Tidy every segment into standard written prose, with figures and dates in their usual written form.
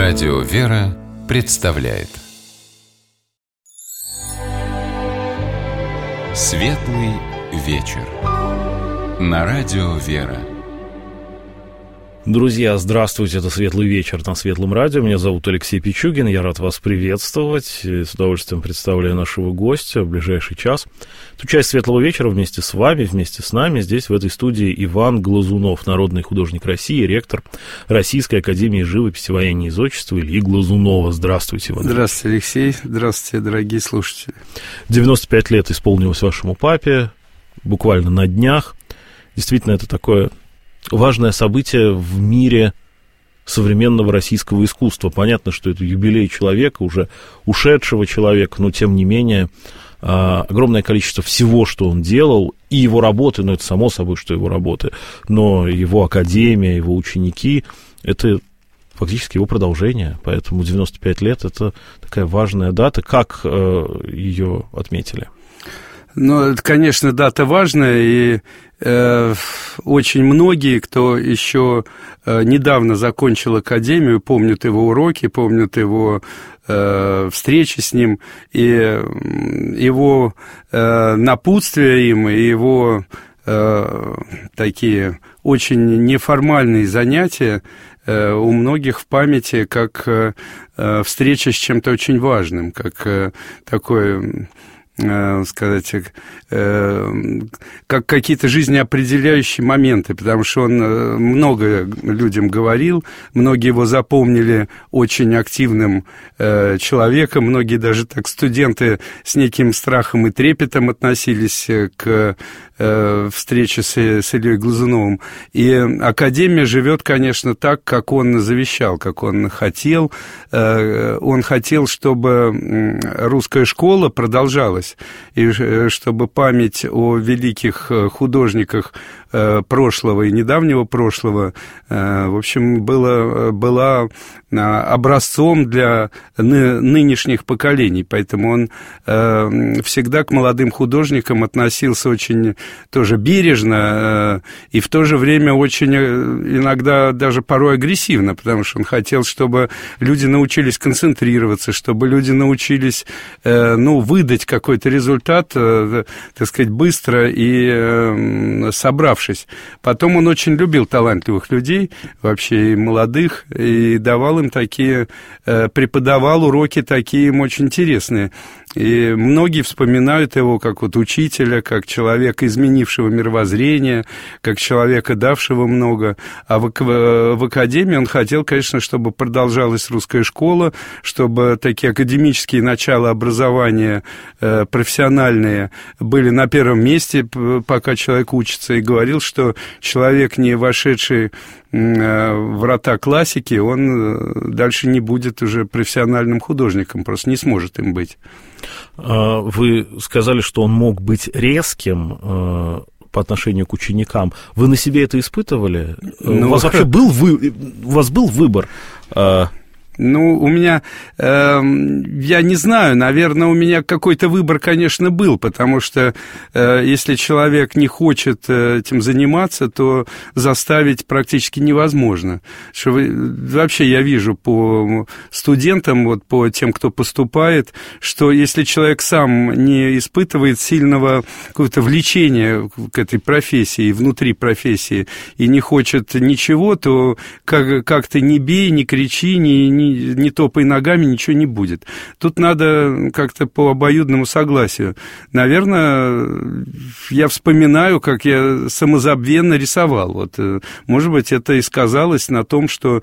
Радио «Вера» представляет Светлый вечер на Радио «Вера». Друзья, здравствуйте, это «Светлый вечер» на Светлом радио. Меня зовут Алексей Пичугин, я рад вас приветствовать. И с удовольствием представляю нашего гостя в ближайший час. Эту часть «Светлого вечера» вместе с вами, вместе с нами здесь, в этой студии, Иван Глазунов, народный художник России, ректор Российской академии живописи, вояния и зодчества Ильи Глазунова. Здравствуйте, Иван. Здравствуйте, Алексей. Здравствуйте, дорогие слушатели. 95 лет исполнилось вашему папе, буквально на днях. Действительно, это такое важное событие в мире современного российского искусства. Понятно, что это юбилей человека, уже ушедшего человека, но тем не менее огромное количество всего, что он делал, и его работы, это само собой, что его работы, но его академия, его ученики, это фактически его продолжение, поэтому 95 лет – это такая важная дата. Как ее отметили? Ну, это, конечно, дата важная, и очень многие, кто еще недавно закончил академию, помнят его уроки, помнят его встречи с ним, и его напутствия им, и его такие очень неформальные занятия у многих в памяти как встреча с чем-то очень важным, как такое, сказать, как какие-то жизнеопределяющие моменты, потому что он много людям говорил, многие его запомнили очень активным человеком, многие даже так студенты с неким страхом и трепетом относились к встрече с Ильей Глазуновым. И академия живет, конечно, так, как он завещал, как он хотел. Он хотел, чтобы русская школа продолжалась, и чтобы память о великих художниках прошлого и недавнего прошлого, в общем, была образцом для нынешних поколений. Поэтому он всегда к молодым художникам относился очень тоже бережно и в то же время очень иногда даже порой агрессивно, потому что он хотел, чтобы люди научились концентрироваться, чтобы люди научились выдать какой-то результат, так сказать, быстро и собравшись. Потом он очень любил талантливых людей, вообще и молодых, и давал им такие, преподавал уроки такие им очень интересные. И многие вспоминают его как вот учителя, как человека, изменившего мировоззрение, как человека, давшего много. А в академии он хотел, конечно, чтобы продолжалась русская школа, чтобы такие академические начала образования профессиональные были на первом месте, пока человек учится, и говорил, что человек, не вошедший в врата классики, он дальше не будет уже профессиональным художником, просто не сможет им быть. Вы сказали, что он мог быть резким по отношению к ученикам. Вы на себе это испытывали? У вас вообще был выбор? У меня, я не знаю, наверное, у меня какой-то выбор, конечно, был, потому что если человек не хочет этим заниматься, то заставить практически невозможно. Вообще я вижу по студентам, вот по тем, кто поступает, что если человек сам не испытывает сильного какого-то влечения к этой профессии, внутри профессии, и не хочет ничего, то как ты не бей, не кричи, не топай ногами, ничего не будет. Тут надо как-то по обоюдному согласию. Наверное, я вспоминаю, как я самозабвенно рисовал. Вот, может быть, это и сказалось на том, что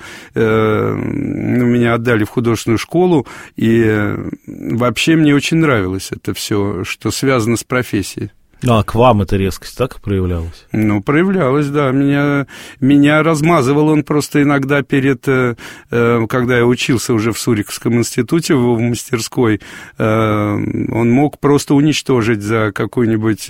меня отдали в художественную школу, и вообще мне очень нравилось это все, что связано с профессией. А к вам эта резкость так проявлялась? Проявлялась, да. Меня размазывал он просто иногда когда я учился уже в Суриковском институте, в мастерской, он мог просто уничтожить за какую-нибудь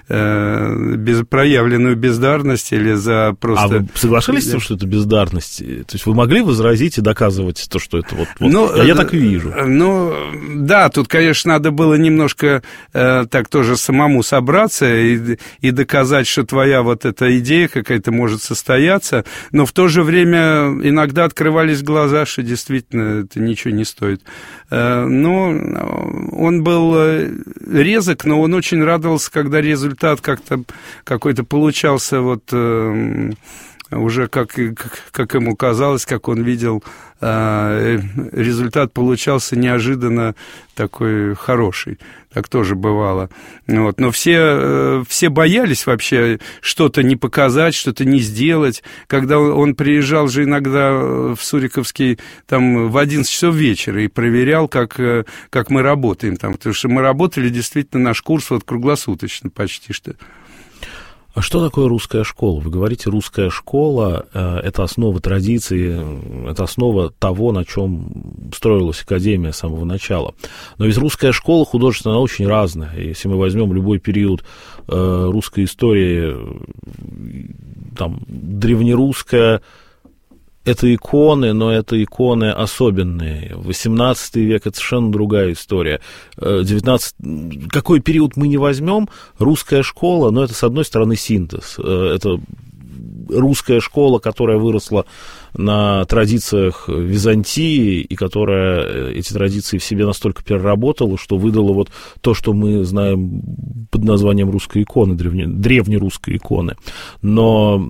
проявленную бездарность или за просто... А вы соглашались с тем, что это бездарность? То есть вы могли возразить и доказывать то, что это я так и вижу. Да, тут, конечно, надо было немножко так тоже самому собрать собраться и доказать, что твоя вот эта идея какая-то может состояться, но в то же время иногда открывались глаза, что действительно это ничего не стоит. Но он был резок, но он очень радовался, когда результат как-то какой-то получался вот уже как ему казалось, как он видел, результат получался неожиданно такой хороший. Так тоже бывало. Вот. Но все боялись вообще что-то не показать, что-то не сделать. Когда он приезжал же иногда в Суриковский там в 11 часов вечера и проверял, как мы работаем там. Потому что мы работали действительно наш курс вот круглосуточно почти что. А что такое русская школа? Вы говорите, русская школа – это основа традиции, это основа того, на чем строилась академия с самого начала. Но ведь русская школа художественная, она очень разная. Если мы возьмем любой период русской истории, там, древнерусская, это иконы, но это иконы особенные. 18 век – это совершенно другая история. 19... Какой период мы не возьмем, русская школа, но это, с одной стороны, синтез. Это русская школа, которая выросла на традициях Византии, и которая эти традиции в себе настолько переработала, что выдала вот то, что мы знаем под названием русской иконы, древнерусской иконы. Но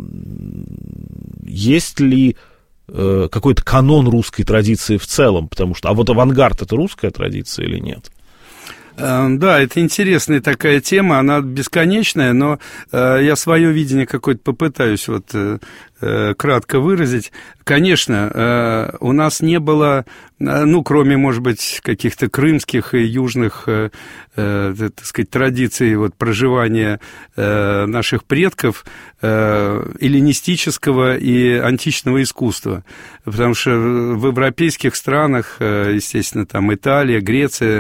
есть ли какой-то канон русской традиции в целом, потому что, а вот авангард — это русская традиция или нет? Да, это интересная такая тема, она бесконечная, но я свое видение какое-то попытаюсь вот кратко выразить. Конечно, у нас не было, ну, кроме, может быть, каких-то крымских и южных, так сказать, традиций вот, проживания наших предков, эллинистического и античного искусства. Потому что в европейских странах, естественно, там Италия, Греция,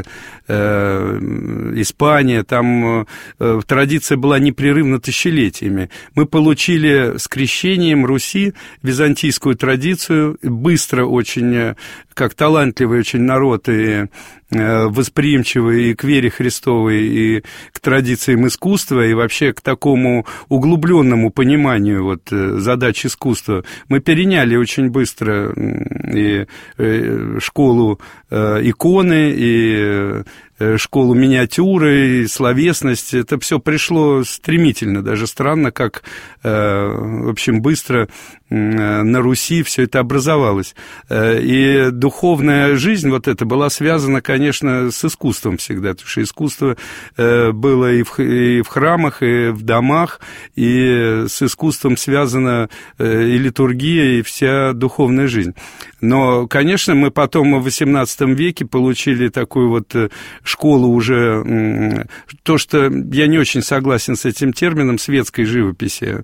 Испания, там традиция была непрерывна тысячелетиями. Мы получили с крещением Руси византийскую традицию, быстро очень, как талантливый очень народ, и восприимчивый и к вере Христовой, и к традициям искусства, и вообще к такому углубленному пониманию вот, задач искусства. Мы переняли очень быстро и школу иконы, и школу миниатюры, и словесность. Это все пришло стремительно, даже странно, как, в общем, быстро на Руси все это образовалось. И духовная жизнь вот эта была связана, конечно, с искусством всегда, потому что искусство было и в храмах, и в домах, и с искусством связана и литургия, и вся духовная жизнь. Но, конечно, мы потом в XVIII веке получили такую вот школу уже, то, что я не очень согласен с этим термином, светской живописи,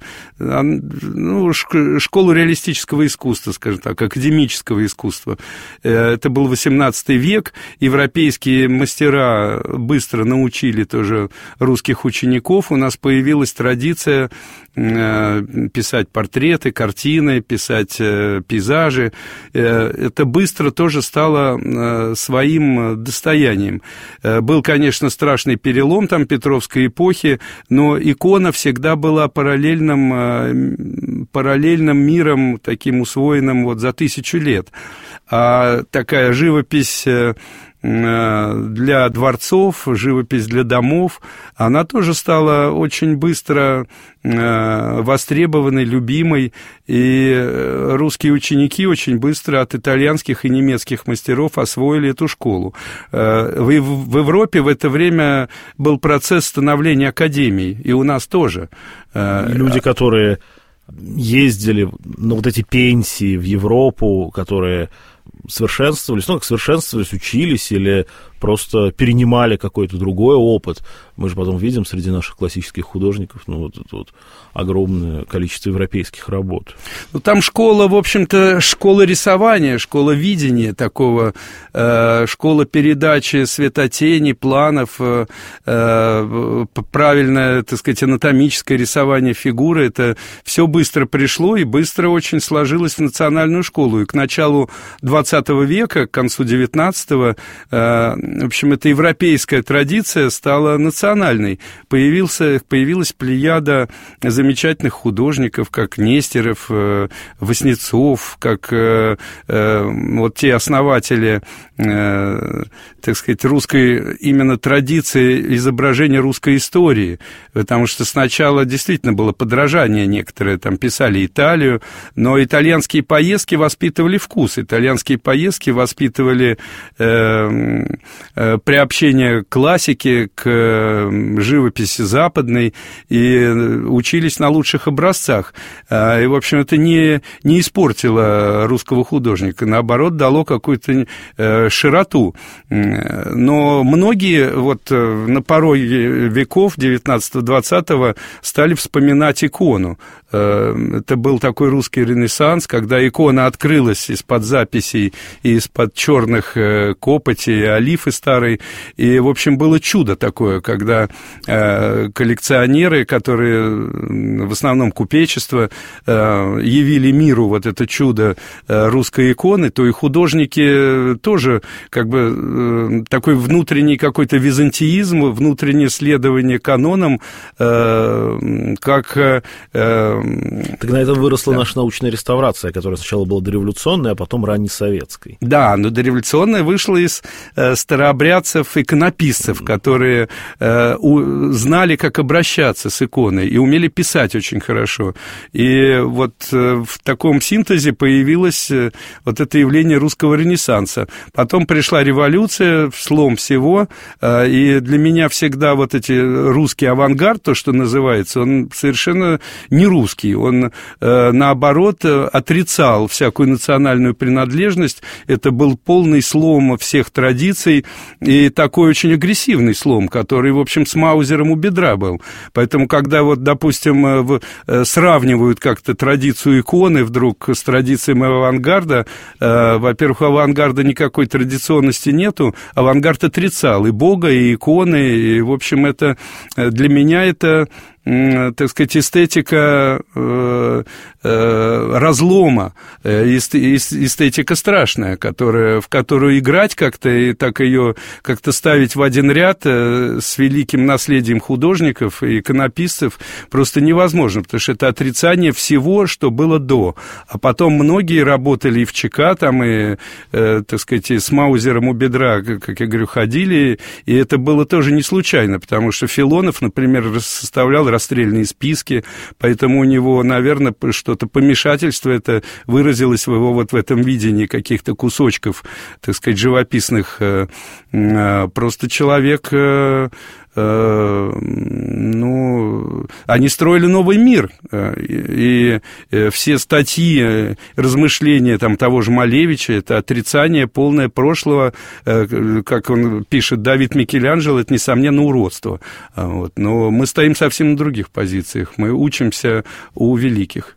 ну, школу реалистического искусства, скажем так, академического искусства. Это был XVIII век, европейские мастера быстро научили тоже русских учеников, у нас появилась традиция писать портреты, картины, писать пейзажи. Это быстро тоже стало своим достоянием. Был, конечно, страшный перелом там Петровской эпохи, но икона всегда была параллельным миром, таким усвоенным вот за 1000 лет. А такая живопись для дворцов, живопись для домов, она тоже стала очень быстро востребованной, любимой, и русские ученики очень быстро от итальянских и немецких мастеров освоили эту школу. В Европе в это время был процесс становления академий, и у нас тоже. Люди, которые ездили на вот эти пенсии в Европу, которые совершенствовались, ну, как совершенствовались, учились или просто перенимали какой-то другой опыт. Мы же потом видим среди наших классических художников, ну, вот это вот огромное количество европейских работ. Ну, там школа, в общем-то, школа рисования, школа видения такого, школа передачи светотени, планов, правильное, так сказать, анатомическое рисование фигуры. Это все быстро пришло и быстро очень сложилось в национальную школу. И к началу XX века, к концу XIX, в общем, эта европейская традиция стала национальной. национальной. Появилась плеяда замечательных художников, как Нестеров, Васнецов, как вот те основатели, так сказать, русской именно традиции изображения русской истории, потому что сначала действительно было подражание некоторые, там писали Италию, но итальянские поездки воспитывали вкус, итальянские поездки воспитывали приобщение к классике, к живописи западной, и учились на лучших образцах. И, в общем, это не испортило русского художника, наоборот, дало какую-то широту. Но многие вот на порой веков 19-20 стали вспоминать икону. Это был такой русский ренессанс, когда икона открылась из-под записей и из-под черных копоти, олифы старой. И, в общем, было чудо такое, когда коллекционеры, которые в основном купечество, явили миру вот это чудо русской иконы, то и художники тоже как бы такой внутренний какой-то византиизм, внутреннее следование канонам, как... Так на этом выросла наша научная реставрация, которая сначала была дореволюционной, а потом раннесоветской. Да, но дореволюционная вышла из старообрядцев, иконописцев, которые знали, как обращаться с иконой, и умели писать очень хорошо. И вот в таком синтезе появилось вот это явление русского ренессанса. Потом пришла революция, слом всего, и для меня всегда вот эти русский авангард, то, что называется, он совершенно не русский. Он, наоборот, отрицал всякую национальную принадлежность. Это был полный слом всех традиций и такой очень агрессивный слом, который, в общем, с Маузером у бедра был. Поэтому, когда вот, допустим, сравнивают как-то традицию иконы вдруг с традициями авангарда, во-первых, у авангарда никакой традиционности нету, авангард отрицал и Бога, и иконы, и, в общем, это для меня это, так сказать, эстетика разлома, эстетика страшная, в которую играть как-то и так ее как-то ставить в один ряд с великим наследием художников и иконописцев просто невозможно, потому что это отрицание всего, что было до. А потом многие работали и в ЧК, там, и, так сказать, и с Маузером у бедра, как я говорю, ходили, и это было тоже не случайно, потому что Филонов, например, составлял расстрельные списки, поэтому у него, наверное, что-то помешательство это выразилось в его вот в этом видении каких-то кусочков, так сказать, живописных. Просто человек... они строили новый мир, и все статьи, размышления там, того же Малевича, это отрицание полное прошлого, как он пишет, Давид Микеланджело, это, несомненно, уродство. Вот. Но мы стоим совсем на других позициях, мы учимся у великих.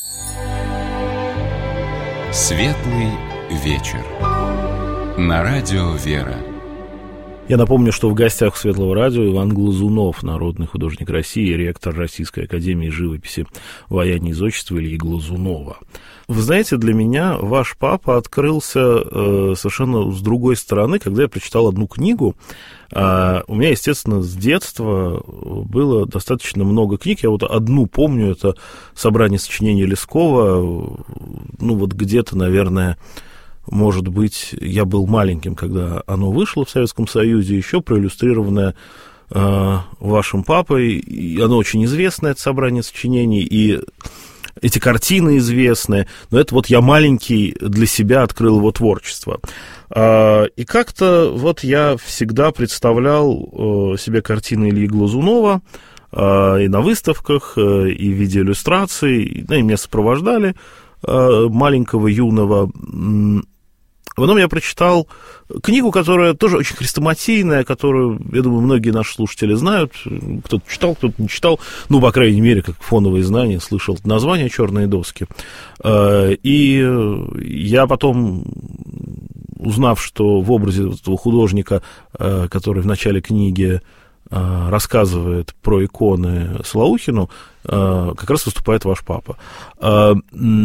Светлый вечер. На радио «Вера». Я напомню, что в гостях у Светлого радио Иван Глазунов, народный художник России, ректор Российской академии живописи «Вояние из отчества» Ильи Глазунова. Вы знаете, для меня ваш папа открылся совершенно с другой стороны, когда я прочитал одну книгу. У меня, естественно, с детства было достаточно много книг. Я вот одну помню, это собрание сочинений Лескова, вот где-то, наверное... Может быть, я был маленьким, когда оно вышло в Советском Союзе, еще проиллюстрированное вашим папой. И оно очень известное, это собрание сочинений, и эти картины известные. Но это вот я маленький для себя открыл его творчество. И как-то вот я всегда представлял себе картины Ильи Глазунова и на выставках, и в виде иллюстраций, и меня сопровождали маленького, юного. Потом я прочитал книгу, которая тоже очень хрестоматийная, которую, я думаю, многие наши слушатели знают. Кто-то читал, кто-то не читал. По крайней мере, как фоновые знания, слышал название «Черные доски». И я потом, узнав, что в образе этого художника, который в начале книги рассказывает про иконы Слоухину, как раз выступает ваш папа.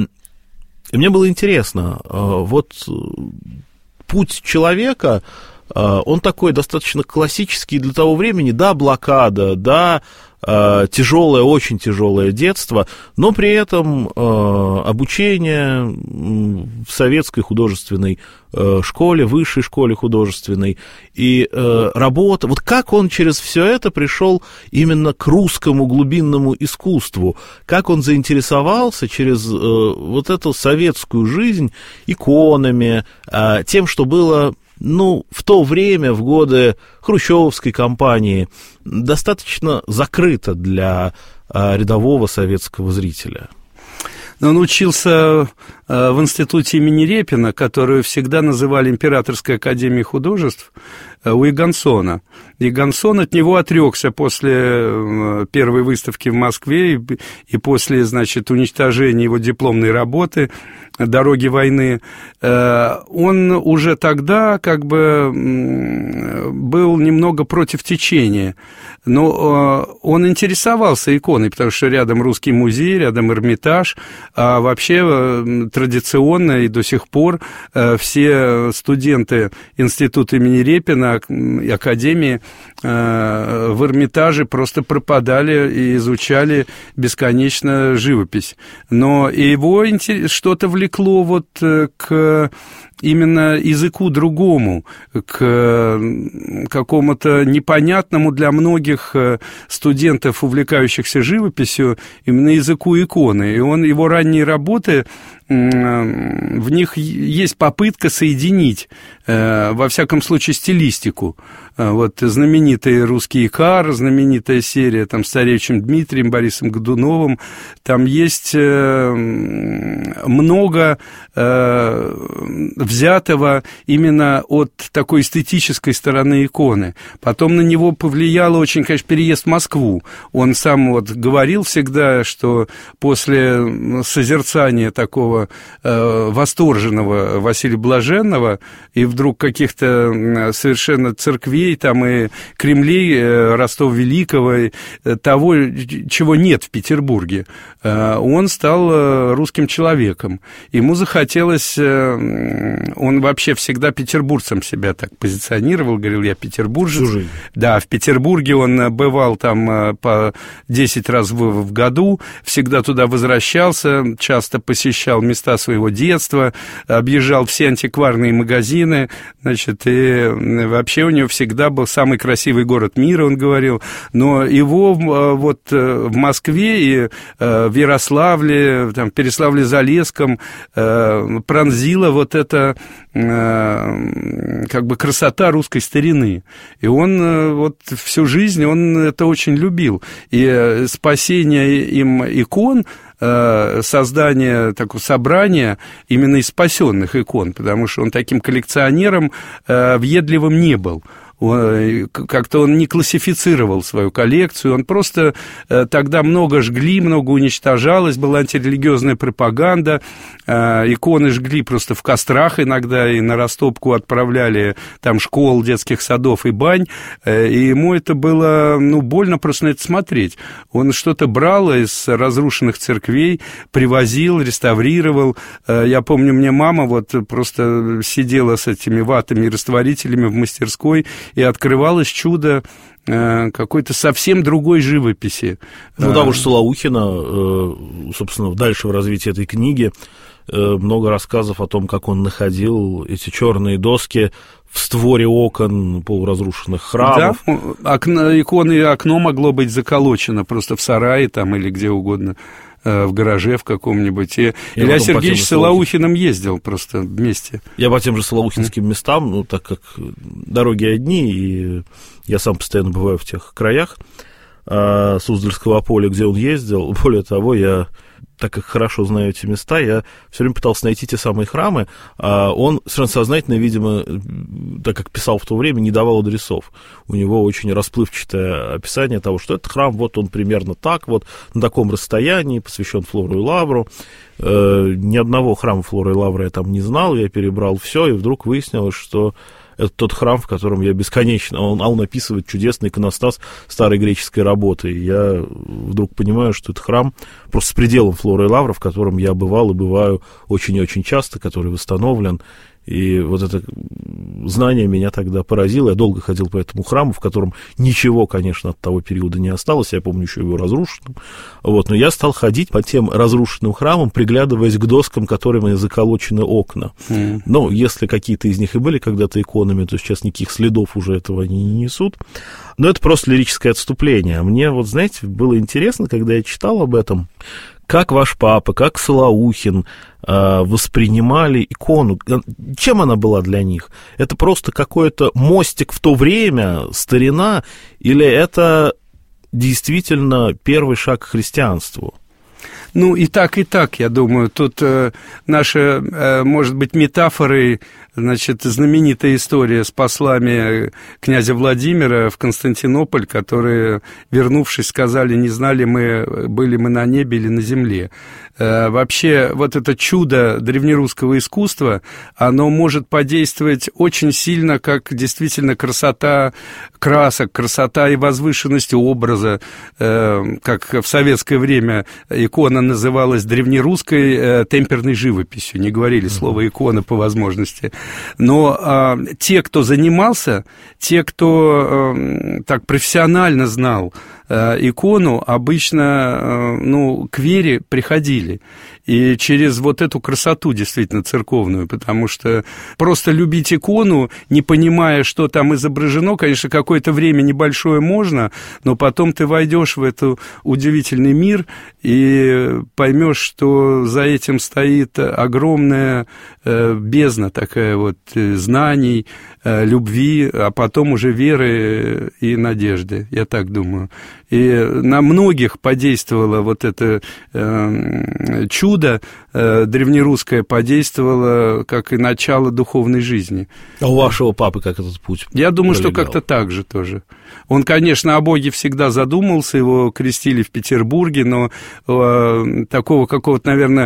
И мне было интересно, вот путь человека, он такой достаточно классический для того времени, да, блокада, да, тяжелое, очень тяжелое детство, но при этом обучение в советской художественной школе, высшей школе художественной, и работа. Вот как он через все это пришел именно к русскому глубинному искусству, как он заинтересовался через вот эту советскую жизнь иконами, тем, что было... в то время, в годы хрущевской кампании, достаточно закрыто для рядового советского зрителя. Он учился в институте имени Репина, которую всегда называли Императорской академией художеств, у Игансона. Игансон от него отрекся после первой выставки в Москве и после, значит, уничтожения его дипломной работы «Дороги войны». Он уже тогда как бы был немного против течения, но он интересовался иконой, потому что рядом Русский музей, рядом Эрмитаж, а вообще традиционно и до сих пор все студенты института имени Репина и академии в Эрмитаже просто пропадали и изучали бесконечно живопись. Но его что-то влекло вот к именно языку другому, к какому-то непонятному для многих студентов, увлекающихся живописью, именно языку иконы. И его ранние работы, в них есть попытка соединить, во всяком случае, стилистику. Вот знаменитый «Русский икар», знаменитая серия там, с царевичем Дмитрием, Борисом Годуновым. Там есть много взятого именно от такой эстетической стороны иконы. Потом на него повлияло очень, конечно, переезд в Москву. Он сам вот говорил всегда, что после созерцания такого восторженного Василия Блаженного и вдруг каких-то совершенно церквей там и Кремлей Ростова-Великого, того, чего нет в Петербурге, он стал русским человеком. Ему захотелось... Он вообще всегда петербуржцем себя так позиционировал, говорил, я петербуржец. Да, в Петербурге он бывал там по 10 раз в году, всегда туда возвращался, часто посещал места своего детства, объезжал все антикварные магазины, значит, и вообще у него всегда был самый красивый город мира, он говорил, но его вот в Москве и в Ярославле, там, Переславле-Залесском пронзила вот эта как бы красота русской старины. И он вот всю жизнь, он это очень любил. И спасение им икон, создание такого собрания именно из спасенных икон, потому что он таким коллекционером въедливым не был. Как-то он не классифицировал свою коллекцию, он просто тогда много жгли, много уничтожалось, была антирелигиозная пропаганда, иконы жгли просто в кострах иногда, и на растопку отправляли там школ, детских садов и бань, и ему это было, больно просто на это смотреть. Он что-то брал из разрушенных церквей, привозил, реставрировал. Я помню, мне мама вот просто сидела с этими ватами и растворителями в мастерской, и открывалось чудо какой-то совсем другой живописи. Да, уж Солоухина, собственно, дальше в развитии этой книги много рассказов о том, как он находил эти черные доски в створе окон полуразрушенных храмов. Да, иконы, окно могло быть заколочено просто в сарае там или где угодно, в гараже в каком-нибудь. И Илья Сергеевич с Солоухиным ездил просто вместе. Я по тем же солоухинским местам, так как дороги одни, и я сам постоянно бываю в тех краях Суздальского поля, где он ездил. Более того, я, так как хорошо знаю эти места, я все время пытался найти те самые храмы. Он совершенно сознательно, видимо, так как писал в то время, не давал адресов. У него очень расплывчатое описание того, что этот храм, вот он примерно так, вот на таком расстоянии, посвящен Флору и Лавру. Ни одного храма Флоры и Лавры я там не знал, я перебрал все, и вдруг выяснилось, что это тот храм, в котором я бесконечно... Он описывает чудесный иконостас старой греческой работы. И я вдруг понимаю, что это храм просто с пределом Флоры и Лавры, в котором я бывал и бываю очень и очень часто, который восстановлен. И вот это знание меня тогда поразило. Я долго ходил по этому храму, в котором ничего, конечно, от того периода не осталось. Я помню еще его разрушенным. Вот. Но я стал ходить по тем разрушенным храмам, приглядываясь к доскам, которыми заколочены окна. Ну, если какие-то из них и были когда-то иконами, то сейчас никаких следов уже этого они не несут. Но это просто лирическое отступление. Мне, вот, знаете, было интересно, когда я читал об этом, как ваш папа, как Солоухин воспринимали икону. Чем она была для них? Это просто какой-то мостик в то время, старина, или это действительно первый шаг к христианству? Ну, и так, я думаю. Тут наша, может быть, метафорой, значит, знаменитая история с послами князя Владимира в Константинополь, которые, вернувшись, сказали, не знали мы, были мы на небе или на земле. Вообще, вот это чудо древнерусского искусства, оно может подействовать очень сильно, как действительно красота красок, красота и возвышенность образа, как в советское время икона называлась древнерусской темперной живописью, не говорили слово «икона» по возможности. Но те, кто занимался, те, кто так профессионально знал икону, обычно, к вере приходили. И через вот эту красоту действительно церковную, потому что просто любить икону, не понимая, что там изображено, конечно, какое-то время небольшое можно, но потом ты войдешь в этот удивительный мир и поймешь, что за этим стоит огромная бездна такая вот знаний, любви, а потом уже веры и надежды, я так думаю. И на многих подействовало вот это чудо древнерусское, подействовало как и начало духовной жизни. А у вашего папы как этот путь? Я думаю, что как-то так же тоже. Он, конечно, о Боге всегда задумался, его крестили в Петербурге, но такого какого-то, наверное,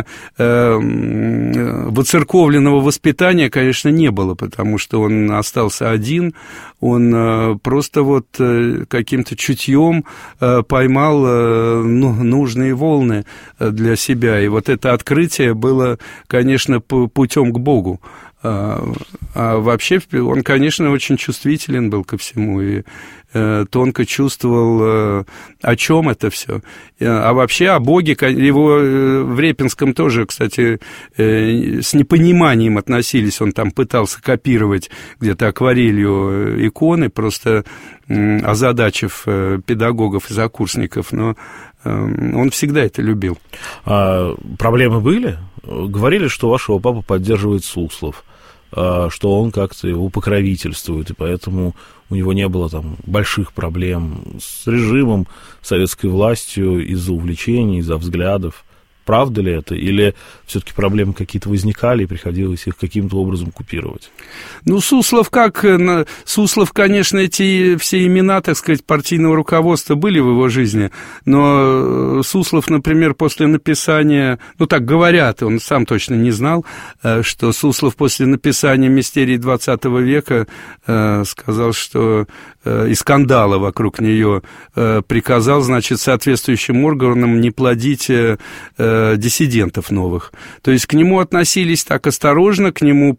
воцерковленного воспитания, конечно, не было, потому что он остался один, он просто вот каким-то чутьем поймал нужные волны для себя, и вот это открытие было, конечно, путем к Богу. А вообще он, конечно, очень чувствителен был ко всему и тонко чувствовал, о чем это все. А вообще о Боге, его в Репинском тоже, кстати, с непониманием относились. Он там пытался копировать где-то акварелью иконы, просто озадачив педагогов и закурсников, но он всегда это любил. А проблемы были? Говорили, что вашего папу поддерживает Суслов, что он как-то его покровительствует, и поэтому у него не было там больших проблем с режимом, советской властью из-за увлечений, из-за взглядов. Правда ли это? Или все-таки проблемы какие-то возникали, и приходилось их каким-то образом купировать? Ну, Суслов, конечно, эти все имена, так сказать, партийного руководства были в его жизни, но Суслов, например, после написания, так говорят, он сам точно не знал, что Суслов после написания «Мистерий XX века» сказал, что и скандала вокруг нее приказал, значит, соответствующим органам не плодить диссидентов новых. То есть к нему относились так осторожно, к нему,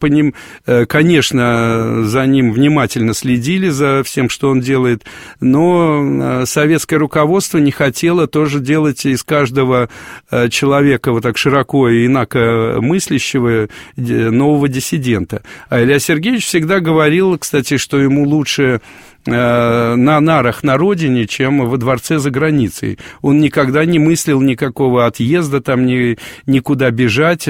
конечно, за ним внимательно следили, за всем, что он делает, но советское руководство не хотело тоже делать из каждого человека вот так широко и инакомыслящего нового диссидента. А Илья Сергеевич всегда говорил, кстати, что ему лучше на нарах на родине, чем во дворце за границей. Он никогда не мыслил никакого отъезда, там никуда бежать,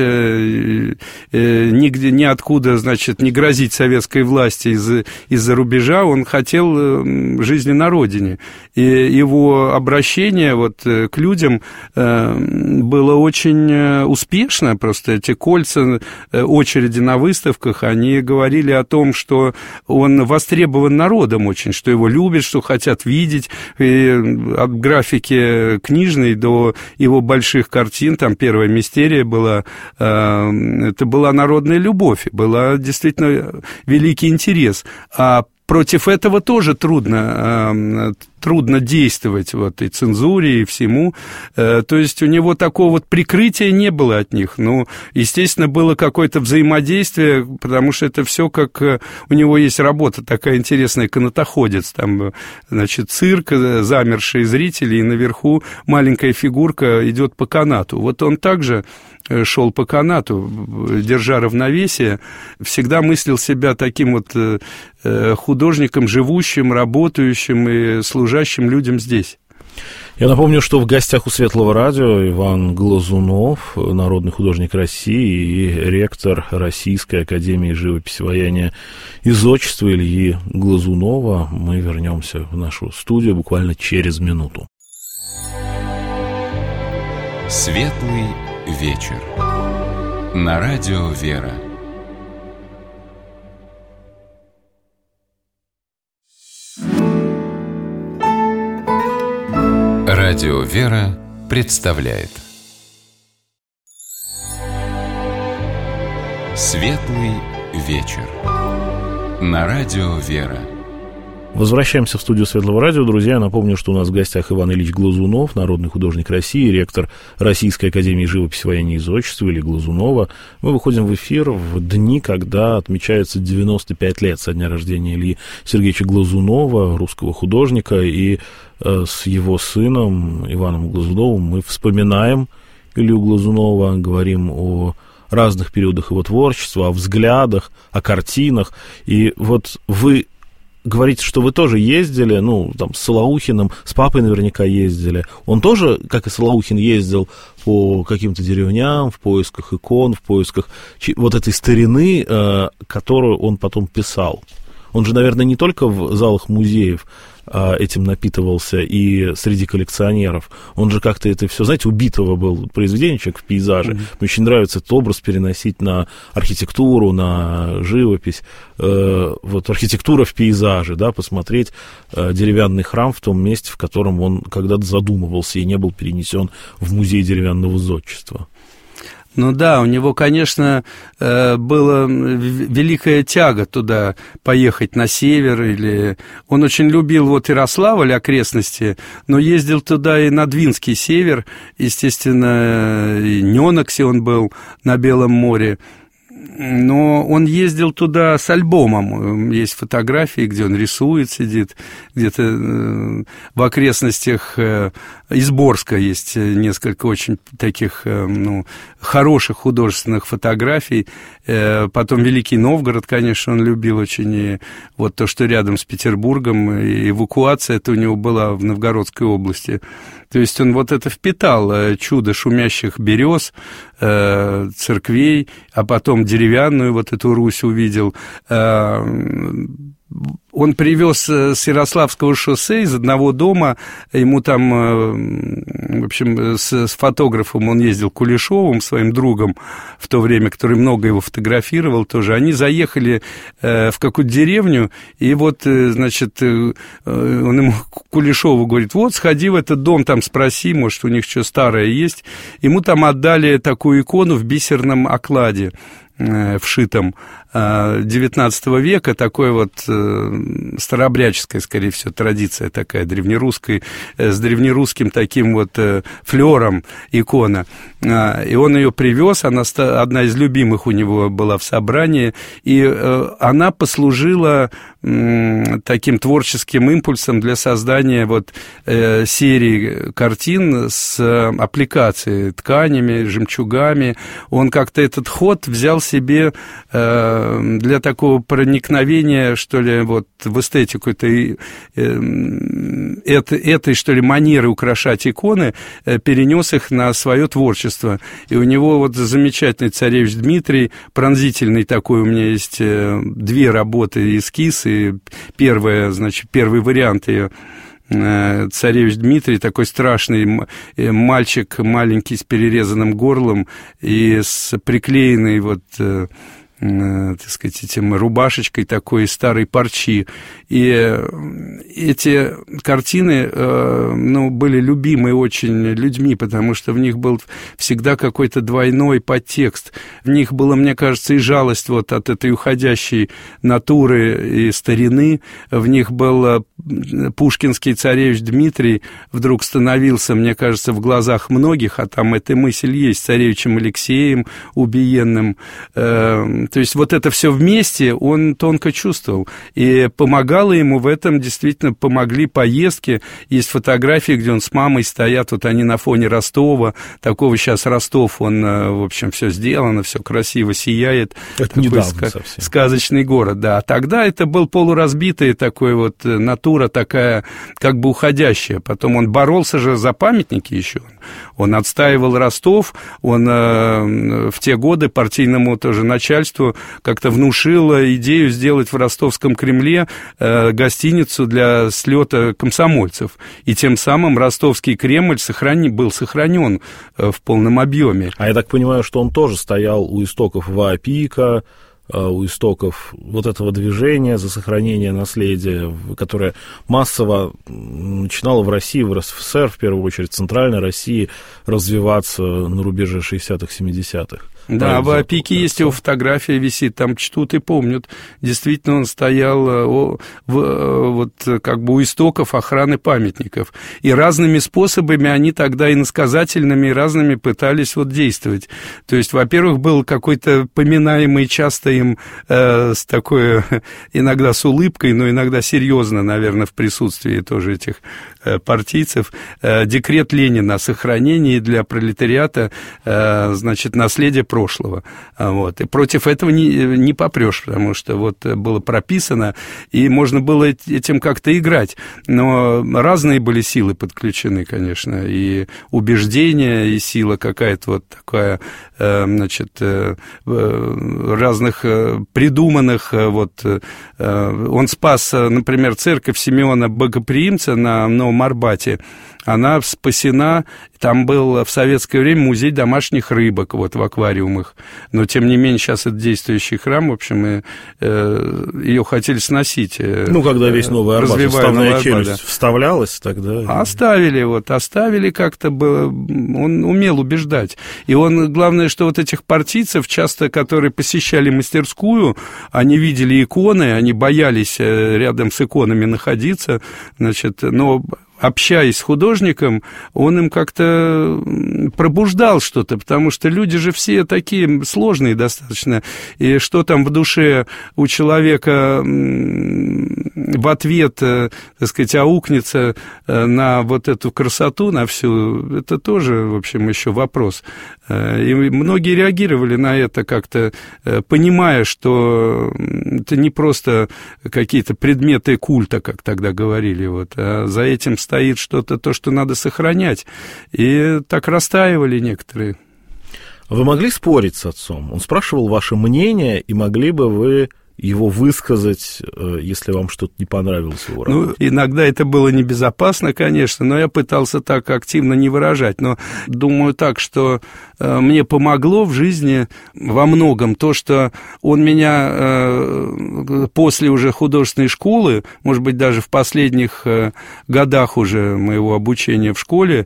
нигде, ниоткуда, значит, не грозить советской власти из-за рубежа. Он хотел жизни на родине. И его обращение вот к людям было очень успешно. Просто эти кольца, очереди на выставках, они говорили о том, что он востребован народом очень, что его любят, что хотят видеть, и от графики книжной до его больших картин, там первая «Мистерия» была, это была народная любовь, была действительно великий интерес. А против этого тоже трудно трудно действовать вот и цензуре, и всему. То есть у него такого вот прикрытия не было от них. Ну, естественно, было какое-то взаимодействие, потому что это все как... У него есть работа такая интересная, канатоходец. Там, значит, цирк, замершие зрители, и наверху маленькая фигурка идет по канату. Вот он также шел по канату, держа равновесие, всегда мыслил себя таким вот художником, живущим, работающим и служащим людям здесь. Я напомню, что в гостях у Светлого радио Иван Глазунов, народный художник России и ректор Российской академии живописи, ваяния и зодчества Ильи Глазунова. Мы вернемся в нашу студию буквально через минуту. Светлый вечер. На радио «Вера». Радио «Вера» представляет Светлый вечер. На радио «Вера». Возвращаемся в студию Светлого радио. Друзья, я напомню, что у нас в гостях Иван Ильич Глазунов, народный художник России, ректор Российской академии живописи, ваяния и зодчества Ильи Глазунова. Мы выходим в эфир в дни, когда отмечается 95 лет со дня рождения Ильи Сергеевича Глазунова, русского художника, и с его сыном Иваном Глазуновым мы вспоминаем Илью Глазунова, говорим о разных периодах его творчества, о взглядах, о картинах. И вот вы говорите, что вы тоже ездили, ну, там, с Солоухиным, с папой наверняка ездили. Он тоже, как и Солоухин, ездил по каким-то деревням в поисках икон, в поисках вот этой старины, которую он потом писал. Он же, наверное, не только в залах музеев этим напитывался и среди коллекционеров. Он же как-то это все, знаете, убитого был произведение, человек в пейзаже. Мне очень нравится этот образ переносить на архитектуру, на живопись. Вот архитектура в пейзаже, да, посмотреть деревянный храм в том месте, в котором он когда-то задумывался и не был перенесен в музей деревянного зодчества. Ну да, у него, конечно, была великая тяга туда поехать на север. Или... Он очень любил вот Ярославль, окрестности, но ездил туда и на Двинский север. Естественно, и Неноксе он был на Белом море. Но он ездил туда с альбомом. Есть фотографии, где он рисует, сидит. Где-то в окрестностях Изборска есть несколько очень таких, ну, хороших художественных фотографий. Потом Великий Новгород, конечно, он любил очень. И вот то, что рядом с Петербургом, и эвакуация это у него была в Новгородской области. То есть он вот это впитал, чудо шумящих берез, церквей, а потом деревянную вот эту Русь увидел. Он привез с Ярославского шоссе из одного дома, ему там, в общем, с фотографом он ездил, Кулешовым, своим другом в то время, который много его фотографировал тоже. Они заехали в какую-то деревню, и вот, значит, он ему, Кулешову, говорит, вот, сходи в этот дом, там спроси, может, у них что старое есть. Ему там отдали такую икону в бисерном окладе, вшитом, XIX века, такой вот старообрядческая, скорее всего, традиция такая, древнерусская, с древнерусским таким вот флером икона. И он ее привез, она одна из любимых у него была в собрании, и она послужила таким творческим импульсом для создания вот серии картин с аппликацией, тканями, жемчугами. Он как-то этот ход взял себе для такого проникновения, что ли, вот в эстетику этой, что ли, манеры украшать иконы, перенес их на свое творчество. И у него вот замечательный царевич Дмитрий, пронзительный такой, у меня есть две работы, эскиз, и первая, значит, первый вариант ее, царевич Дмитрий, такой страшный мальчик, маленький, с перерезанным горлом и с приклеенной вот так сказать, этим рубашечкой такой из старой парчи. И эти картины, ну, были любимы очень людьми, потому что в них был всегда какой-то двойной подтекст. В них было, мне кажется, и жалость вот от этой уходящей натуры и старины. В них был пушкинский царевич Дмитрий, вдруг становился, мне кажется, в глазах многих, а там эта мысль есть, царевичем Алексеем убиенным. То есть вот это все вместе он тонко чувствовал. И помогало ему в этом, действительно, помогли поездки. Есть фотографии, где он с мамой стоят, вот они на фоне Ростова. Такого сейчас Ростов, он, в общем, все сделано, все красиво сияет. Это недавно совсем. Сказочный город, да. А тогда это был полуразбитый такой вот натура такая, как бы уходящая. Потом он боролся же за памятники еще. Он отстаивал Ростов, он в те годы партийному тоже начальству как-то внушил идею сделать в Ростовском Кремле гостиницу для слета комсомольцев. И тем самым Ростовский Кремль был сохранен в полном объеме. А я так понимаю, что он тоже стоял у истоков ВАПИКа, у истоков вот этого движения за сохранение наследия, которое массово начинало в России, в РСФСР, в первую очередь, в Центральной России, развиваться на рубеже 60-х, 70-х. Да, в АПИКе есть его фотография висит, там чтут и помнят. Действительно, он стоял вот как бы у истоков охраны памятников. И разными способами они тогда иносказательными и разными пытались вот действовать. То есть, во-первых, был какой-то поминаемый часто им с такой, иногда с улыбкой, но иногда серьезно, наверное, в присутствии тоже этих партийцев, декрет Ленина о сохранении для пролетариата, значит, наследия прошлого. Вот. И против этого не попрешь, потому что вот было прописано, и можно было этим как-то играть. Но разные были силы подключены, конечно, и убеждения, и сила какая-то вот такая, значит, разных придуманных. Вот. Он спас, например, церковь Симеона Богоприимца на Новом Арбате. Она спасена, там был в советское время музей домашних рыбок вот в аквариумах, но тем не менее сейчас это действующий храм, в общем, ее хотели сносить. Ну, когда весь Новый Арбат, вставная челюсть вставлялась, тогда... Оставили как-то, он умел убеждать. И он, главное, что вот этих партийцев, часто, которые посещали мастерскую, они видели иконы, они боялись рядом с иконами находиться, значит, но... общаясь с художником, он им как-то пробуждал что-то, потому что люди же все такие сложные достаточно, и что там в душе у человека в ответ, так сказать, аукнется на вот эту красоту, на всю, это тоже, в общем, еще вопрос. И многие реагировали на это как-то, понимая, что это не просто какие-то предметы культа, как тогда говорили, вот, а за этим стоит что-то, то, что надо сохранять. И так растаивали некоторые. Вы могли спорить с отцом? Он спрашивал ваше мнение, и могли бы вы его высказать, если вам что-то не понравилось в его работе? Ну, иногда это было небезопасно, конечно, но я пытался так активно не выражать. Но думаю так, что мне помогло в жизни во многом то, что он меня после уже художественной школы, может быть, даже в последних годах уже моего обучения в школе,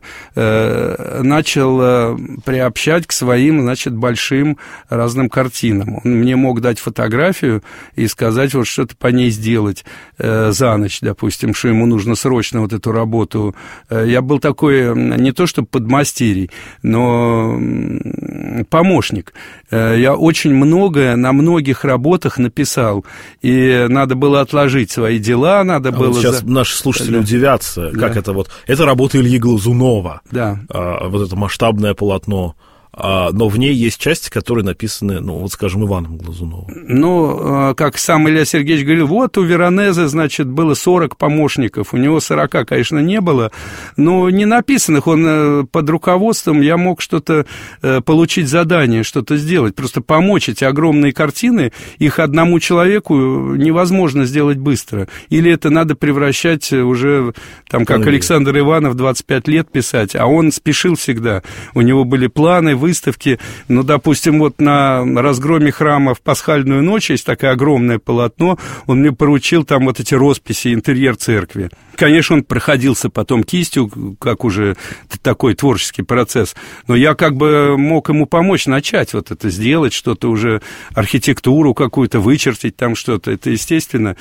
начал приобщать к своим, значит, большим разным картинам. Он мне мог дать фотографию и сказать, вот что-то по ней сделать за ночь, допустим, что ему нужно срочно вот эту работу. Я был такой, не то что подмастерий, но помощник. Я очень многое на многих работах написал, и надо было отложить свои дела, надо было... Вот сейчас наши слушатели удивятся, как это вот... Это работа Ильи Глазунова, вот это масштабное полотно. Но в ней есть части, которые написаны, ну, вот, скажем, Иваном Глазуновым. Ну, как сам Илья Сергеевич говорил, вот у Веронезе, значит, было 40 помощников, у него 40, конечно, не было, но не написанных, он под руководством, я мог что-то получить задание, что-то сделать, просто помочь. Эти огромные картины, их одному человеку невозможно сделать быстро, или это надо превращать уже, там, как Александр Иванов, 25 лет писать, а он спешил всегда, у него были планы, выставки. Ну, допустим, вот на разгроме храма в Пасхальную ночь есть такое огромное полотно, он мне поручил там вот эти росписи, интерьер церкви. Конечно, он проходился потом кистью, как уже такой творческий процесс, но я как бы мог ему помочь начать вот это сделать, что-то уже, архитектуру какую-то, вычертить там что-то, это естественно.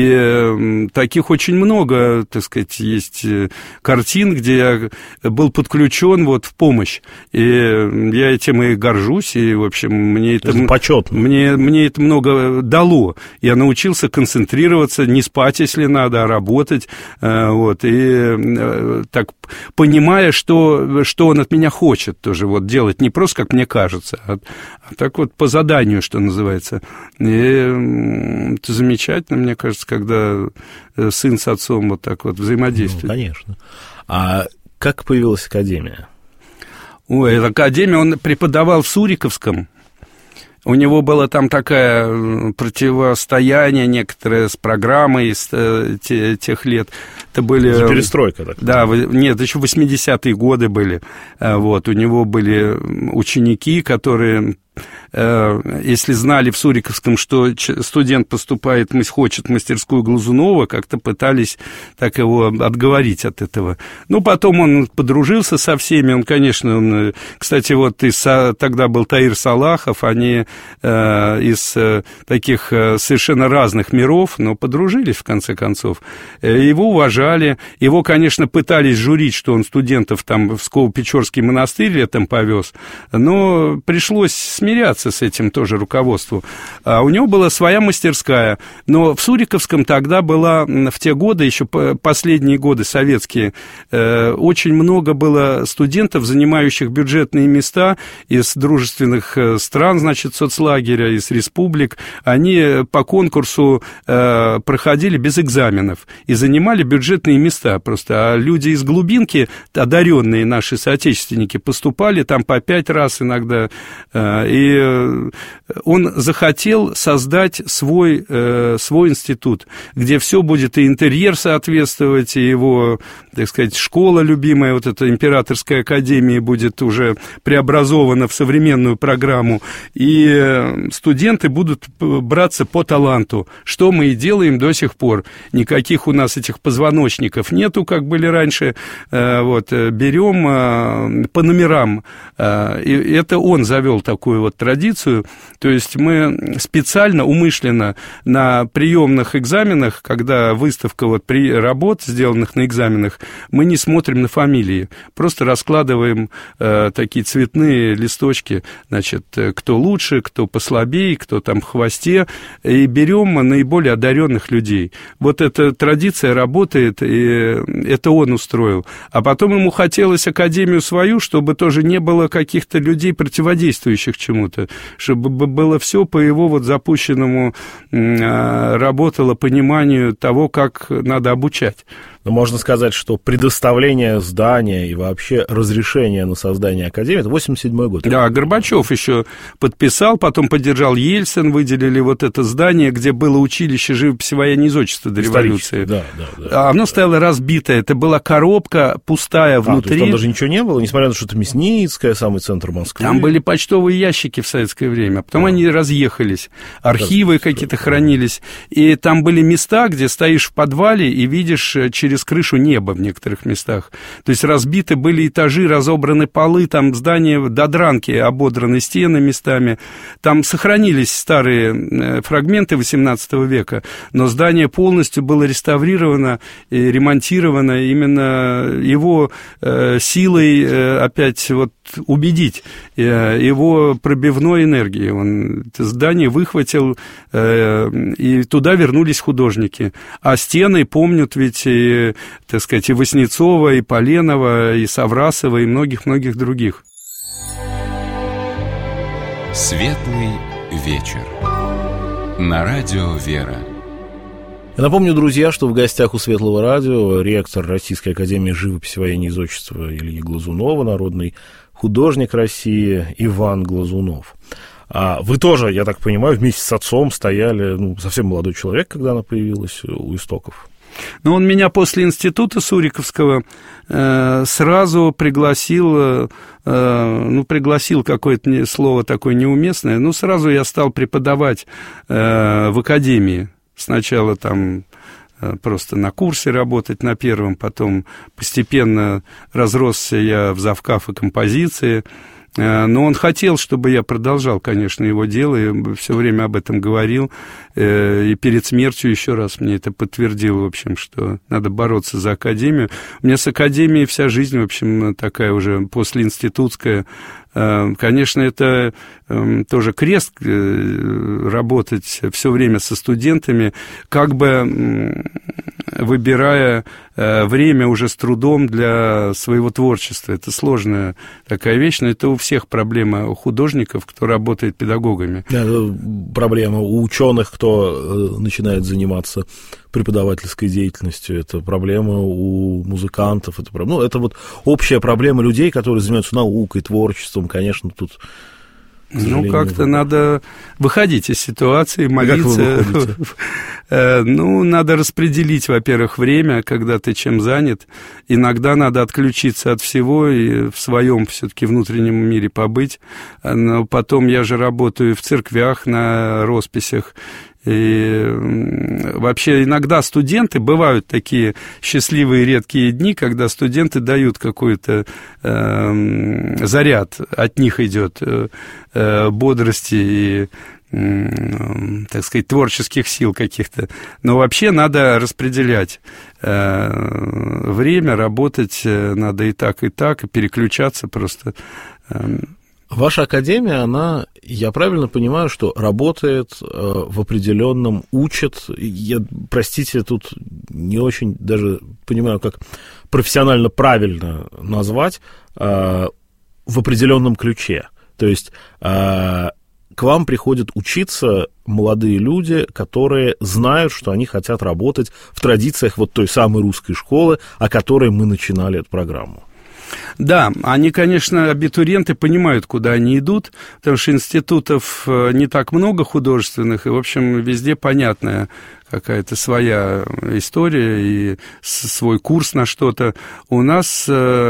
И таких очень много, так сказать, есть картин, где я был подключен вот в помощь. И я этим и горжусь, и, в общем, мне это почетно. Мне это много дало. Я научился концентрироваться, не спать, если надо, а работать. Вот, и так, понимая, что он от меня хочет тоже вот делать, не просто как мне кажется, а так вот по заданию, что называется. И это замечательно, мне кажется, когда сын с отцом вот так вот взаимодействует. Ну, конечно. А как появилась академия? Ой, академия, он преподавал в Суриковском. У него было там такое противостояние некоторое с программой из тех лет. Это были... Это перестройка, так? Да, нет, еще 80-е годы были. Вот, у него были ученики, которые... Если знали в Суриковском, что студент поступает, хочет в мастерскую Глазунова, как-то пытались так его отговорить от этого. Ну, потом он подружился со всеми, он, конечно, кстати, вот тогда был Таир Салахов, они из таких совершенно разных миров, но подружились, в конце концов. Его уважали, его, конечно, пытались журить, что он студентов там в Псково-Печорский монастырь летом повез, но пришлось смиряться с этим тоже руководству. А у него была своя мастерская, но в Суриковском тогда была, в те годы, еще последние годы советские, очень много было студентов, занимающих бюджетные места из дружественных стран, значит, соцлагеря, из республик. Они по конкурсу проходили без экзаменов и занимали бюджетные места просто. А люди из глубинки, одаренные наши соотечественники, поступали там по 5 раз иногда. И он захотел создать свой институт, где все будет, и интерьер соответствовать, и его, так сказать, школа любимая, вот эта императорская академия будет уже преобразована в современную программу, и студенты будут браться по таланту, что мы и делаем до сих пор. Никаких у нас этих позвоночников нету, как были раньше, вот, берем по номерам, и это он завел такую вот традицию. То есть мы специально, умышленно на приемных экзаменах, когда выставка вот работ, сделанных на экзаменах, мы не смотрим на фамилии, просто раскладываем такие цветные листочки, значит, кто лучше, кто послабее, кто там в хвосте, и берем наиболее одаренных людей. Вот эта традиция работает, и это он устроил. А потом ему хотелось академию свою, чтобы тоже не было каких-то людей, противодействующих чему-то, чтобы было все по его вот запущенному, работало пониманию того, как надо обучать. Но можно сказать, что предоставление здания и вообще разрешение на создание академии — это 87-й год. Да, Горбачев еще подписал, потом поддержал Ельцин, выделили вот это здание, где было училище живописи, вояния и зодчества до революции. Да. Оно стояло разбитое, это была коробка пустая внутри. То есть там даже ничего не было, несмотря на то, что это Мясницкая, самый центр Москвы. Там были почтовые ящики в советское время, потом они разъехались, архивы какие-то хранились, и там были места, где стоишь в подвале и видишь через крышу неба в некоторых местах. То есть разбиты были этажи, разобраны полы, там здания до дранки, ободраны стены местами. Там сохранились старые фрагменты XVIII века, но здание полностью было реставрировано и ремонтировано именно его силой опять вот убедить, его пробивной энергией. Он это здание выхватил, и туда вернулись художники. А стены помнят ведь, и, так сказать, и Васнецова, и Поленова, и Саврасова, и многих-многих других. Светлый вечер. На радио «Вера». Я напомню, друзья, что в гостях у Светлого радио ректор Российской академии живописи, вояния и зодчества Ильи Глазунова, народный художник России Иван Глазунов. А вы тоже, я так понимаю, вместе с отцом стояли, совсем молодой человек, когда она появилась у истоков. Но он меня после института Суриковского сразу пригласил, пригласил какое-то слово такое неуместное, но сразу я стал преподавать в академии. Сначала там просто на курсе работать на первом, потом постепенно разросся я в завкаф и композиции. Но он хотел, чтобы я продолжал, конечно, его дело, и все время об этом говорил, и перед смертью еще раз мне это подтвердил, в общем, что надо бороться за академию. У меня с академией вся жизнь, в общем, такая уже послеинститутская. Конечно, это тоже крест, работать все время со студентами, как бы выбирая время уже с трудом для своего творчества. Это сложная такая вещь, но это у всех проблема у художников, кто работает педагогами. Это проблема у ученых, кто начинает заниматься преподавательской деятельностью, это проблема у музыкантов, это вот общая проблема людей, которые занимаются наукой, творчеством, конечно, тут... как-то надо выходить из ситуации, молиться. Надо распределить, во-первых, время, когда ты чем занят. Иногда надо отключиться от всего и в своем все-таки внутреннем мире побыть. Но потом я же работаю в церквях на росписях. И вообще иногда студенты, бывают такие счастливые редкие дни, когда студенты дают какой-то заряд, от них идет бодрости и, так сказать, творческих сил каких-то. Но вообще надо распределять время, работать надо и так, и переключаться просто. Ваша академия, она, я правильно понимаю, что работает в определенном, учит, я, простите, тут не очень даже понимаю, как профессионально правильно назвать, в определенном ключе. То есть к вам приходят учиться молодые люди, которые знают, что они хотят работать в традициях вот той самой русской школы, о которой мы начинали эту программу. Да, они, конечно, абитуриенты понимают, куда они идут, потому что институтов не так много художественных, и, в общем, везде понятная какая-то своя история и свой курс на что-то. У нас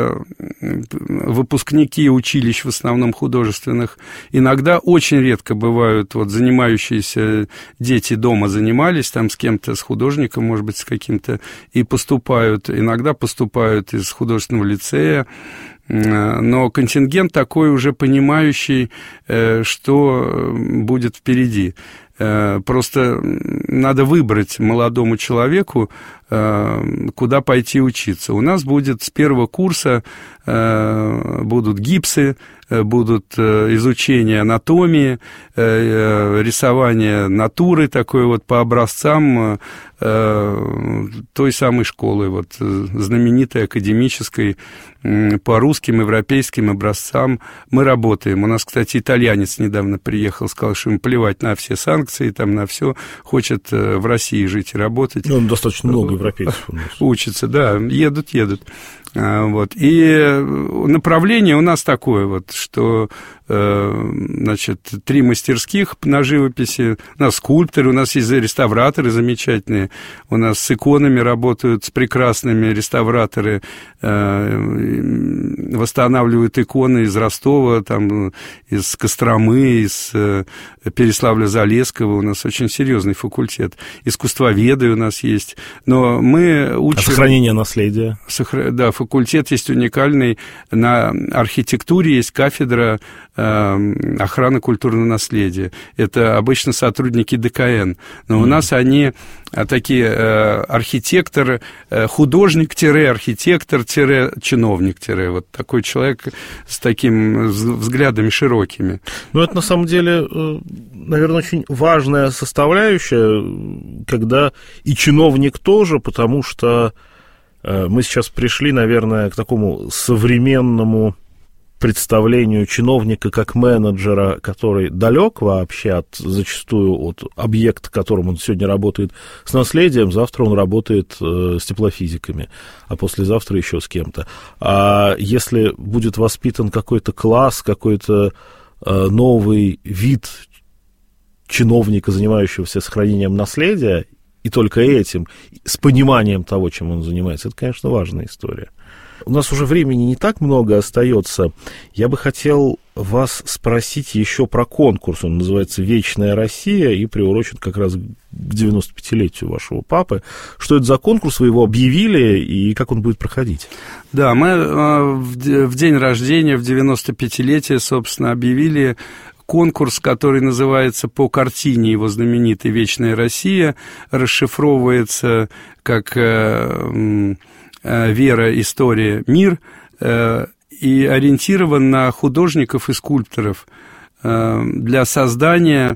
выпускники училищ, в основном художественных, иногда очень редко бывают вот занимающиеся дети дома занимались там с кем-то, с художником, может быть, с каким-то, и поступают, иногда поступают из художественного лицея, но контингент такой уже понимающий, что будет впереди. Просто надо выбрать молодому человеку, куда пойти учиться. У нас будет с первого курса будут гипсы, будут изучение анатомии, рисование натуры такой вот по образцам той самой школы, вот знаменитой академической, по русским, европейским образцам мы работаем. У нас, кстати, итальянец недавно приехал, сказал, что ему плевать на все санкции, там, на все, хочет в России жить и работать. Ну, достаточно много европейцев у нас. Учатся, да, едут. Вот. И направление у нас такое вот, что, значит, 3 мастерских на живописи, у нас скульпторы, у нас есть реставраторы замечательные, у нас с иконами работают, с прекрасными реставраторы, восстанавливают иконы из Ростова, там, из Костромы, из Переславля-Залесского, у нас очень серьезный факультет, искусствоведы у нас есть, но мы учим... сохранение наследия? Да, факультет есть уникальный, на архитектуре есть кафедра охраны культурного наследия. Это обычно сотрудники ДКН, но у нас они такие архитектор, художник-архитектор-чиновник, вот такой человек с такими взглядами широкими. Ну, это на самом деле, наверное, очень важная составляющая, когда и чиновник тоже, потому что мы сейчас пришли, наверное, к такому современному представлению чиновника как менеджера, который далек вообще зачастую от объекта, которым он сегодня работает с наследием, завтра он работает с теплофизиками, а послезавтра еще с кем-то. А если будет воспитан какой-то класс, какой-то новый вид чиновника, занимающегося сохранением наследия, и только этим, с пониманием того, чем он занимается, это, конечно, важная история. У нас уже времени не так много остается. Я бы хотел вас спросить еще про конкурс. Он называется «Вечная Россия» и приурочен как раз к 95-летию вашего папы. Что это за конкурс? Вы его объявили, и как он будет проходить? Да, мы в день рождения, в 95-летие, собственно, объявили конкурс, который называется по картине его знаменитой «Вечная Россия», расшифровывается как «Вера, история, мир», и ориентирован на художников и скульпторов для создания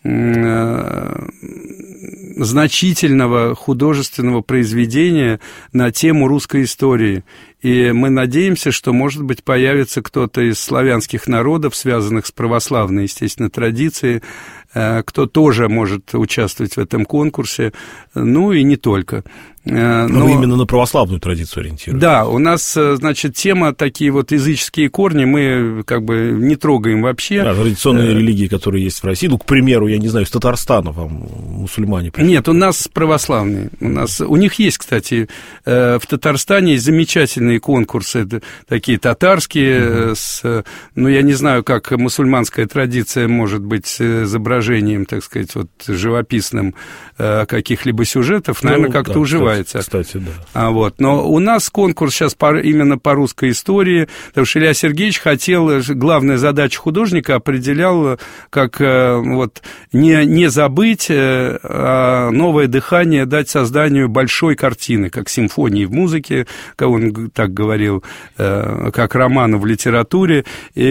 значительного художественного произведения на тему русской истории. И мы надеемся, что, может быть, появится кто-то из славянских народов, связанных с православной, естественно, традицией, кто тоже может участвовать в этом конкурсе, ну и не только. Но именно на православную традицию ориентируетесь. Да, у нас, значит, тема такие вот языческие корни, мы как бы не трогаем вообще. Да, традиционные религии, которые есть в России, ну, к примеру, я не знаю, из Татарстана вам мусульмане пришли. Нет, у нас православные. У них есть, кстати, в Татарстане есть замечательные конкурсы, такие татарские, ну, я не знаю, как мусульманская традиция может быть с изображением, так сказать, вот живописным каких-либо сюжетов, наверное, как-то уживается. Кстати, да. Но у нас конкурс сейчас именно по русской истории, потому что Илья Сергеевич хотел, главная задача художника определял, как вот не забыть, а новое дыхание дать созданию большой картины, как симфонии в музыке, как он так говорил, как романа в литературе,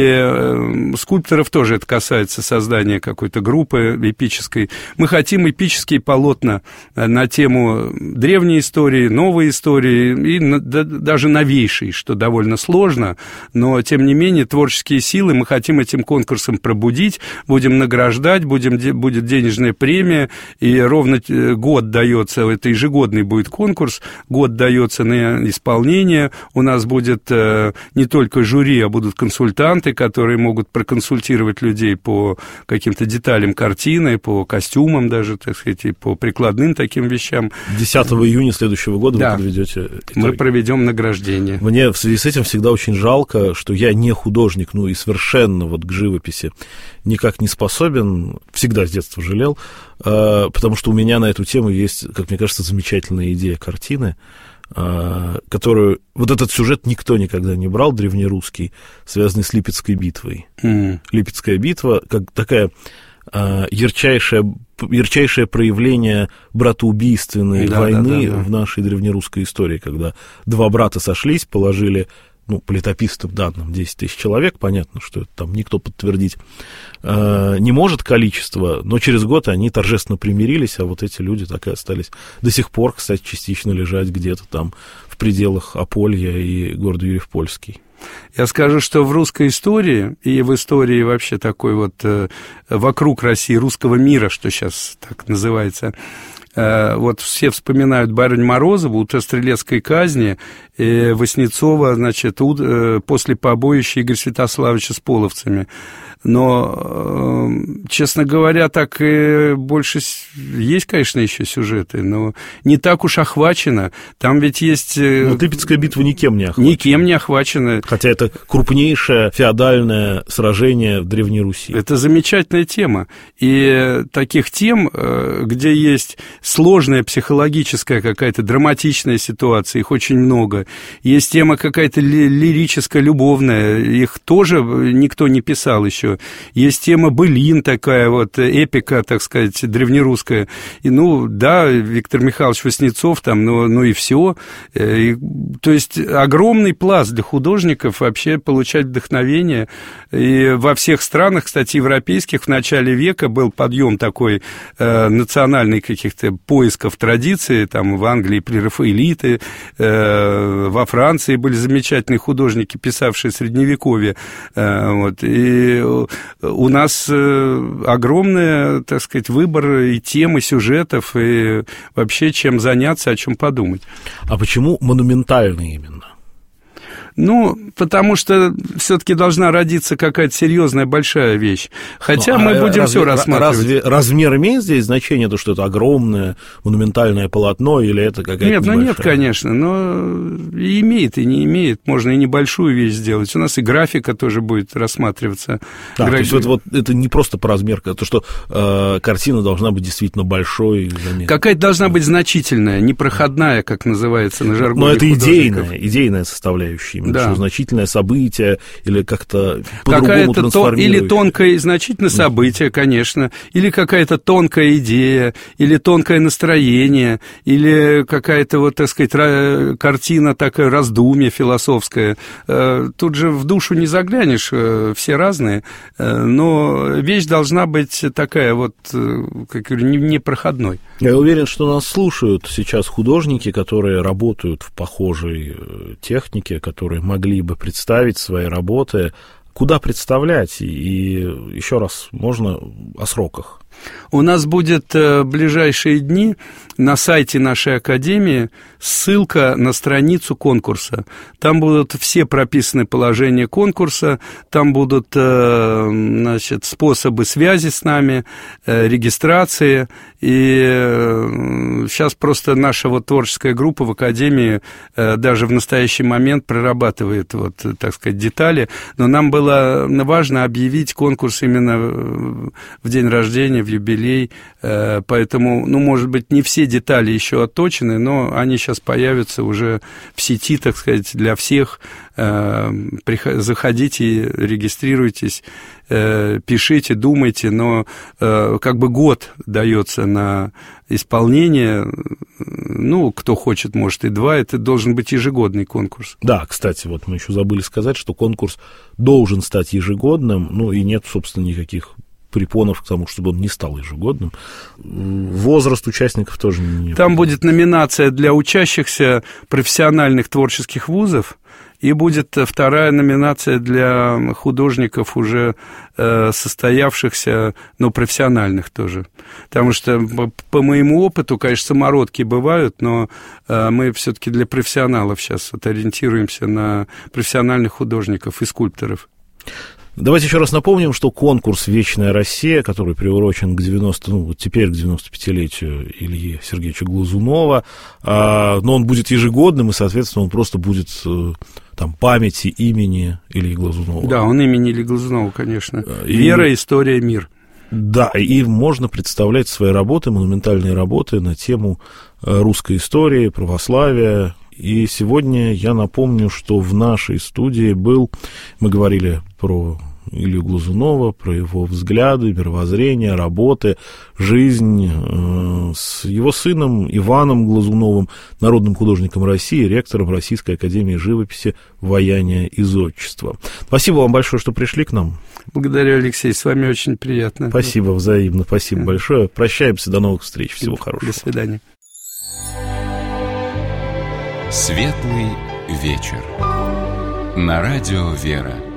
и скульпторов тоже это касается создания какой-то группы эпической. Мы хотим эпические полотна на тему древней истории, новой истории и даже новейшей, что довольно сложно, но, тем не менее, творческие силы мы хотим этим конкурсом пробудить, будем награждать, будет денежная премия, и ровно год дается, это ежегодный будет конкурс, год дается на исполнение, у нас будет не только жюри, а будут консультанты, которые могут проконсультировать людей по каким-то деталям картины, по костюмам даже, так сказать, и по прикладным таким вещам. 10 июня следующего года вы подведете итоги. Мы проведем награждение. Мне в связи с этим всегда очень жалко, что я не художник, ну и совершенно вот к живописи никак не способен, всегда с детства жалел, потому что у меня на эту тему есть, как мне кажется, замечательная идея картины, которую... Вот этот сюжет никто никогда не брал, древнерусский, связанный с Липецкой битвой. Липецкая битва, как такая ярчайшее проявление братоубийственной войны в нашей древнерусской истории, когда два брата сошлись, положили, ну, по летописным данным, 10 тысяч человек, понятно, что это там никто подтвердить не может количество, но через год они торжественно примирились, а вот эти люди так и остались до сих пор, кстати, частично лежать где-то там в пределах Аполья и города Юрьев-Польский. Я скажу, что в русской истории и в истории вообще такой вот вокруг России, русского мира, что сейчас так называется, вот все вспоминают барыню Морозову, утро стрелецкой казни, Васнецова, значит, после побоища Игоря Святославовича с половцами. Но, честно говоря, так и больше есть, конечно, еще сюжеты, но не так уж охвачено. Там ведь есть... Но Липецкая битва никем не охвачена. Никем не охвачена. Хотя это крупнейшее феодальное сражение в Древней Руси. Это замечательная тема. И таких тем, где есть сложная психологическая какая-то драматичная ситуация, их очень много. Есть тема какая-то лирическая, любовная, их тоже никто не писал еще. Есть тема былин такая вот, эпика, так сказать, древнерусская. И, ну, да, Виктор Михайлович Васнецов там, ну и все. То есть огромный пласт для художников вообще получать вдохновение. И во всех странах, кстати, европейских в начале века был подъем такой национальный каких-то поисков традиции, там в Англии прерафаэлиты, во Франции были замечательные художники, писавшие Средневековье. Вот. И у нас огромный, так сказать, выбор и тем, и сюжетов, и вообще чем заняться, о чем подумать. А почему монументальный именно? Ну, потому что все-таки должна родиться какая-то серьезная большая вещь. Хотя мы будем все рассматривать. Размер имеет здесь значение, то, что это огромное монументальное полотно, или это какая-то небольшая? Нет, конечно, но и имеет, и не имеет. Можно и небольшую вещь сделать. У нас и графика тоже будет рассматриваться. Да, то есть вот это не просто по размеру, то, что картина должна быть действительно большой. Какая-то должна быть значительная, непроходная, как называется на жаргоне. Но это идейная составляющая. Да. Что значительное событие или как-то по-другому трансформирующее. Или тонкое и значительное событие, конечно, или какая-то тонкая идея, или тонкое настроение, или какая-то, вот, так сказать, картина, такая раздумье философское. Тут же в душу не заглянешь, все разные, но вещь должна быть такая вот, как я говорю, непроходной. Я уверен, что нас слушают сейчас художники, которые работают в похожей технике, которые могли бы представить свои работы. Куда представлять? И еще раз, можно о сроках? У нас будет в ближайшие дни на сайте нашей академии ссылка на страницу конкурса. Там будут все прописаны положения конкурса, там будут, значит, способы связи с нами, регистрации. И сейчас просто наша вот творческая группа в академии даже в настоящий момент прорабатывает, вот, так сказать, детали. Но нам было важно объявить конкурс именно в день рождения, в юбилей, поэтому, ну, может быть, не все детали еще отточены, но они сейчас появятся уже в сети, так сказать, для всех. Заходите, регистрируйтесь, пишите, думайте, но как бы год дается на исполнение, ну, кто хочет, может, и 2, это должен быть ежегодный конкурс. Да, кстати, вот мы еще забыли сказать, что конкурс должен стать ежегодным, ну, и нет, собственно, никаких препонов к тому, чтобы он не стал ежегодным. Возраст участников тоже не... Там будет номинация для учащихся профессиональных творческих вузов, и будет вторая номинация для художников, уже состоявшихся, но профессиональных тоже. Потому что, по моему опыту, конечно, самородки бывают, но мы все-таки для профессионалов сейчас вот ориентируемся на профессиональных художников и скульпторов. Давайте еще раз напомним, что конкурс «Вечная Россия», который приурочен к 95-летию Ильи Сергеевича Глазунова, но он будет ежегодным, и, соответственно, он просто будет там памяти имени Ильи Глазунова. Да, он имени Ильи Глазунова, конечно. Вера, история, мир. Да, и можно представлять свои работы, монументальные работы на тему русской истории, православия. И сегодня я напомню, что в нашей студии мы говорили про Илью Глазунова, про его взгляды, мировоззрение, работы, жизнь с его сыном Иваном Глазуновым, народным художником России, ректором Российской академии живописи, ваяния и зодчества. Спасибо вам большое, что пришли к нам. Благодарю, Алексей, с вами очень приятно. Спасибо, взаимно, спасибо большое. Прощаемся, до новых встреч, всего хорошего. До свидания. Светлый вечер. На радио «Вера».